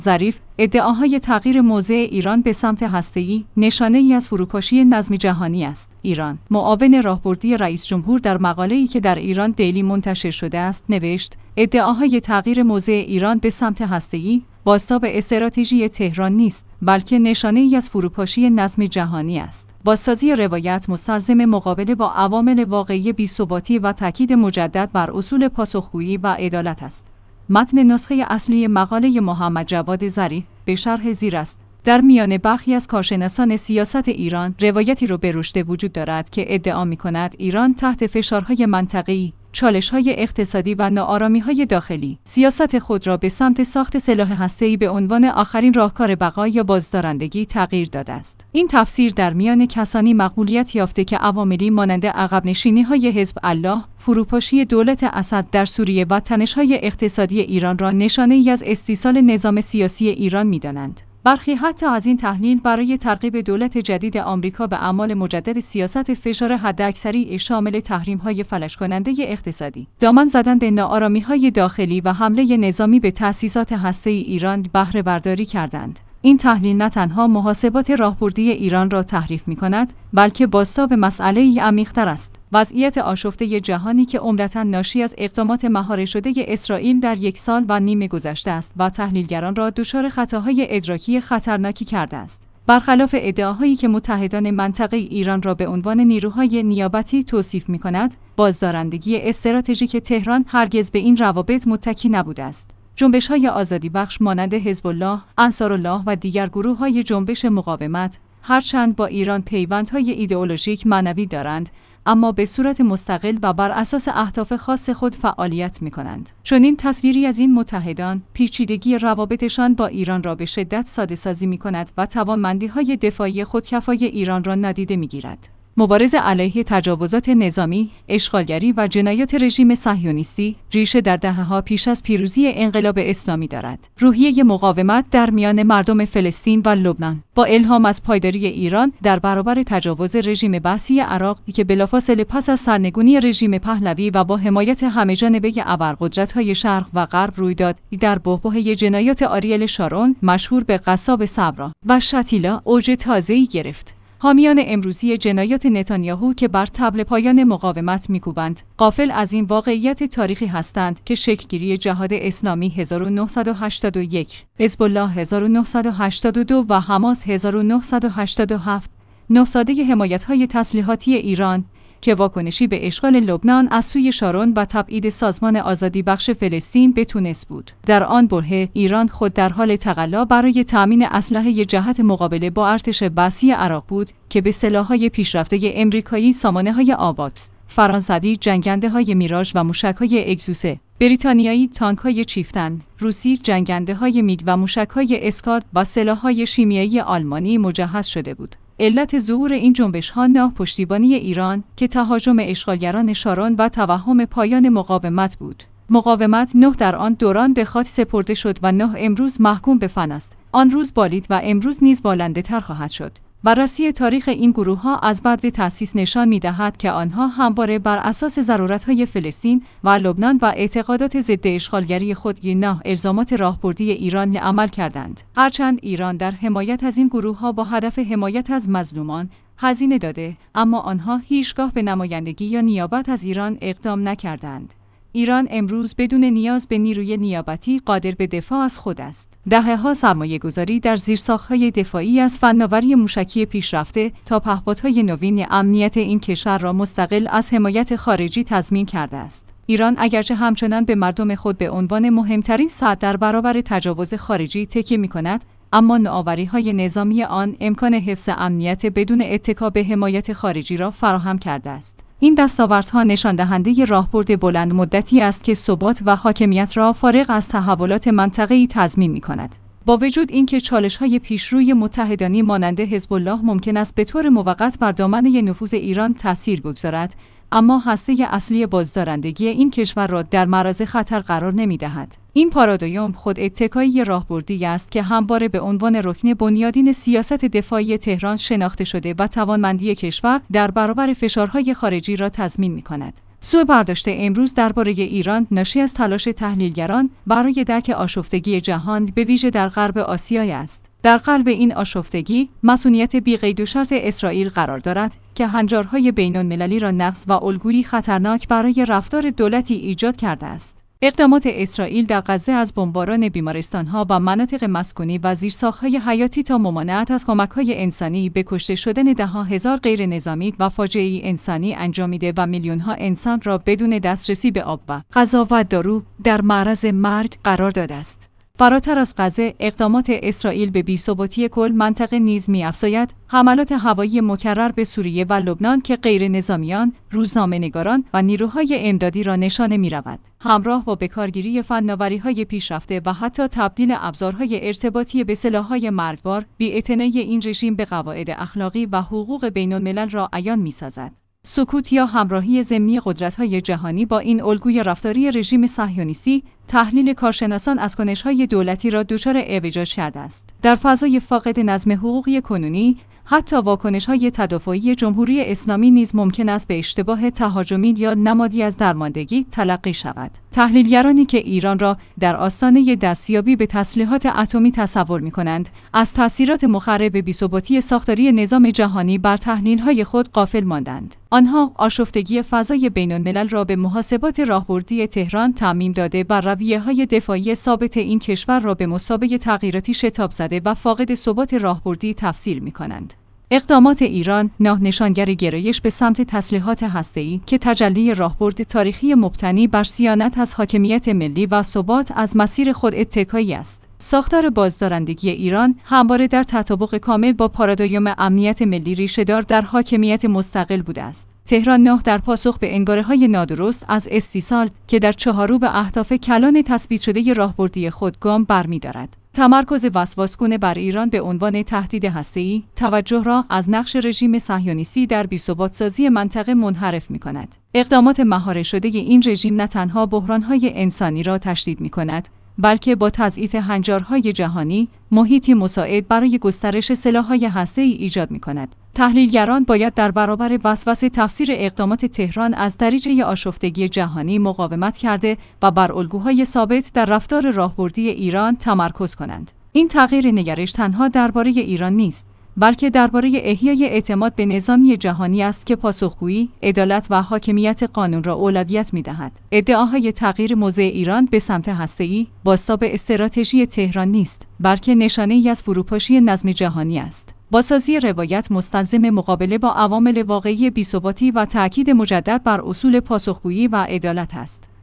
ظریف ادعاهای تغییر موضع ایران به سمت هسته‌ای نشانه‌ای از فروپاشی نظم جهانی است. ایران معاون راهبردی رئیس جمهور در مقاله‌ای که در ایران دیلی منتشر شده است نوشت: ادعاهای تغییر موضع ایران به سمت هسته‌ای بازتاب استراتژی تهران نیست، بلکه نشانه‌ای از فروپاشی نظم جهانی است. بازسازی روایت مستلزم مقابله با عوامل واقعی بی‌ثباتی و تاکید مجدد بر اصول پاسخگویی و عدالت است. متن نسخه اصلی مقاله محمد جواد ظریف به شرح زیر است. در میان برخی از کارشناسان سیاست ایران روایتی رو به رشد وجود دارد که ادعا می‌کند ایران تحت فشارهای منطقه‌ای، چالش‌های اقتصادی و ناآرامی‌های داخلی، سیاست خود را به سمت ساخت سلاح هسته‌ای به عنوان آخرین راهکار بقا یا بازدارندگی تغییر داده است. این تفسیر در میان کسانی مقبولیت یافته که عواملی مانند عقب نشینی‌های حزب الله، فروپاشی دولت اسد در سوریه و تنش‌های اقتصادی ایران را نشانه‌ای از استیصال نظام سیاسی ایران می‌دانند. برخی حتی از این تحلیل برای ترغیب دولت جدید آمریکا به اعمال مجدد سیاست فشار حداکثری شامل تحریم‌های فلج کننده اقتصادی، دامن زدن به ناآرامی‌های داخلی و حمله نظامی به تأسیسات هسته‌ای ایران بهره برداری کردند. این تحلیل نه تنها محاسبات راهبردی ایران را تحریف می‌کند، بلکه بازتاب مسئله‌ای عمیق‌تر است. وضعیت آشفته جهانی که عمدتاً ناشی از اقدامات مهار شده اسرائیل در 1.5 سال گذشته است و تحلیلگران را دچار خطاهای ادراکی خطرناکی کرده است. برخلاف ادعاهایی که متحدان منطقه ایران را به عنوان نیروهای نیابتی توصیف می‌کند، بازدارندگی استراتژیک تهران هرگز به این روابط متکی نبوده است. جنبش‌های آزادی بخش مانند حزب الله، انصارالله و دیگر گروه‌های جنبش مقاومت هرچند با ایران پیوندهای ایدئولوژیک معنوی دارند، اما به صورت مستقل و بر اساس اهداف خاص خود فعالیت می‌کنند. چون این تصویری از این متحدان پیچیدگی روابطشان با ایران را به شدت ساده‌سازی می‌کند و توانمندی‌های دفاعی خودکفای ایران را نادیده می‌گیرد. مبارزه علیه تجاوزات نظامی، اشغالگری و جنایات رژیم صهیونیستی ریشه در دهه‌ها پیش از پیروزی انقلاب اسلامی دارد. روحیه مقاومت در میان مردم فلسطین و لبنان با الهام از پایداری ایران در برابر تجاوز رژیم بعثی عراق که بلافاصله پس از سرنگونی رژیم پهلوی و با حمایت همه‌جانبه ابرقدرت‌های شرق و غرب روی داد، در بحبوحه جنایات آریل شارون مشهور به قصاب صبرا و شتیلا اوج تازه‌ای گرفت. حامیان امروزی جنایات نتانیاهو که بر طبل پایان مقاومت می‌کوبند، غافل از این واقعیت تاریخی هستند که شکل‌گیری جهاد اسلامی 1981، حزب الله 1982 و حماس 1987 نه‌ساده حمایت‌های تسلیحاتی ایران که واکنشی به اشغال لبنان از سوی شارون و تبعید سازمان آزادی بخش فلسطین به تونس بود. در آن برهه ایران خود در حال تقلا برای تأمین اسلحه جهت مقابله با ارتش بعثی عراق بود که به سلاح‌های پیشرفته امریکایی سامانه‌های آواکس، فرانسوی جنگنده‌های میراژ و موشک‌های اگزوسه، بریتانیایی تانک‌های چیفتن، روسی جنگنده‌های میگ و موشک‌های اسکاد و سلاح‌های شیمیایی آلمانی مجهز شده بود. علت ظهور این جنبش‌ها پشتیبانی ایران که تهاجم اشغالگران شارون و توهم پایان مقاومت بود. مقاومت 9 در آن دوران به خاک سپرده شد و 9 امروز محکوم به فنا است. آن روز بالید و امروز نیز بالنده‌تر خواهد شد. بررسی تاریخ این گروه‌ها از بعد تأسیس نشان می‌دهد که آنها همواره بر اساس ضرورت‌های فلسطین و لبنان و اعتقادات ضد اشغالگری خود نه الزامات راهبردی ایران عمل کردند. هرچند ایران در حمایت از این گروه‌ها با هدف حمایت از مظلومان هزینه داده، اما آنها هیچگاه به نمایندگی یا نیابت از ایران اقدام نکردند. ایران امروز بدون نیاز به نیروی نیابتی قادر به دفاع از خود است. دهه‌ها سرمایه‌گذاری در زیرساخت‌های دفاعی از فناوری موشکی پیشرفته تا پهپادهای نوین امنیت این کشور را مستقل از حمایت خارجی تضمین کرده است. ایران اگرچه همچنان به مردم خود به عنوان مهمترین سد در برابر تجاوز خارجی تکیه می‌کند، اما نوآوری‌های نظامی آن امکان حفظ امنیت بدون اتکا به حمایت خارجی را فراهم کرده است. این دستاوردها نشان دهنده راهبرد بلند مدتی است که ثبات و حاکمیت را فارغ از تحولات منطقه‌ای تضمین می‌کند. با وجود اینکه چالش‌های پیشروی متحدانی مانند حزب الله ممکن است به طور موقت بر دامنه نفوذ ایران تأثیر بگذارد، اما هسته اصلی بازدارندگی این کشور را در معرض خطر قرار نمی‌دهد. این پارادایم خود اتکایی راهبردی است که همواره به عنوان رکن بنیادین سیاست دفاعی تهران شناخته شده و توانمندی کشور در برابر فشارهای خارجی را تضمین می‌کند. سوء برداشت امروز درباره ایران ناشی از تلاش تحلیلگران برای درک آشفتگی جهان به ویژه در غرب آسیا است. در قلب این آشفتگی، مسئولیت بی‌قید و شرط اسرائیل قرار دارد که هنجارهای بین‌المللی را نقض و الگویی خطرناک برای رفتار دولتی ایجاد کرده است. اقدامات اسرائیل در غزه از بمباران بیمارستان‌ها و مناطق مسکونی و زیرساخت‌های حیاتی تا ممانعت از کمک‌های انسانی به کشته شدن ده‌ها هزار غیرنظامی و فاجعه‌ای انسانی انجامیده و میلیون‌ها انسان را بدون دسترسی به آب و غذا و دارو در معرض مرگ قرار داده است. فراتر از غزه، اقدامات اسرائیل به بی‌ثباتی کل منطقه نیز می‌افزاید. حملات هوایی مکرر به سوریه و لبنان که غیرنظامیان، روزنامه‌نگاران و نیروهای امدادی را نشانه می‌رود، همراه با بکارگیری فناوری‌های پیشرفته و حتی تبدیل ابزارهای ارتباطی به سلاح‌های مرگبار، بی‌اعتنایی این رژیم به قواعد اخلاقی و حقوق بین‌الملل را عیان می‌سازد. سکوت یا همراهی ضمنی قدرت‌های جهانی با این الگوی رفتاری رژیم صهیونیستی، تحلیل کارشناسان از کنش‌های دولتی را دچار اعوجاج کرده است. در فضای فاقد نظم حقوقی کنونی، حتی واکنش‌های تدافعی جمهوری اسلامی نیز ممکن است به اشتباه تهاجمی یا نمادی از درماندگی تلقی شود. تحلیلگرانی که ایران را در آستانه دستیابی به تسلیحات اتمی تصور می‌کنند، از تأثیرات مخرب بی‌ثباتی ساختاری نظام جهانی بر تحلیل‌های خود غافل ماندند. آنها آشفتگی فضای بین‌الملل را به محاسبات راهبردی تهران تعمیم داده و رویه‌های دفاعی ثابت این کشور را به مثابه تغییراتی شتاب زده و فاقد ثبات راهبردی تفسیر می‌کنند. اقدامات ایران نشانگر گرایش به سمت تسلیحات هسته‌ای که تجلی راهبرد تاریخی مبتنی بر صیانت از حاکمیت ملی و ثبات از مسیر خود اتکایی است. ساختار بازدارندگی ایران همواره در تطابق کامل با پارادایم امنیت ملی ریشه‌دار در حاکمیت مستقل بوده است. تهران در پاسخ به انگاره‌های نادرست از استیصال که در چهارچوب اهداف کلان تثبیت شده راهبردی خود گام برمی‌دارد. تمرکز وسواسگونه بر ایران به عنوان تهدید هسته‌ای، توجه را از نقش رژیم صهیونیستی در بی‌ثبات‌سازی منطقه منحرف می‌کند. اقدامات مهار شده این رژیم نه تنها بحران‌های انسانی را تشدید می‌کند، بلکه با تضعیف هنجارهای جهانی، محیطی مساعد برای گسترش سلاح‌های هسته‌ای ایجاد می‌کند. تحلیلگران باید در برابر وسوسه تفسیر اقدامات تهران از دریچه آشفتگی جهانی مقاومت کرده و بر الگوهای ثابت در رفتار راهبردی ایران تمرکز کنند. این تغییر نگرش تنها درباره ایران نیست، بلکه درباره احیای اعتماد به نظامی جهانی است که پاسخگویی، عدالت و حاکمیت قانون را اولویت می‌دهد. ادعاهای تغییر موضع ایران به سمت هسته‌ای بازتاب استراتژی تهران نیست، بلکه نشانه‌ای از فروپاشی نظم جهانی است. بازسازی روایت مستلزم مقابله با عوامل واقعی بی‌ثباتی و تأکید مجدد بر اصول پاسخگویی و عدالت است.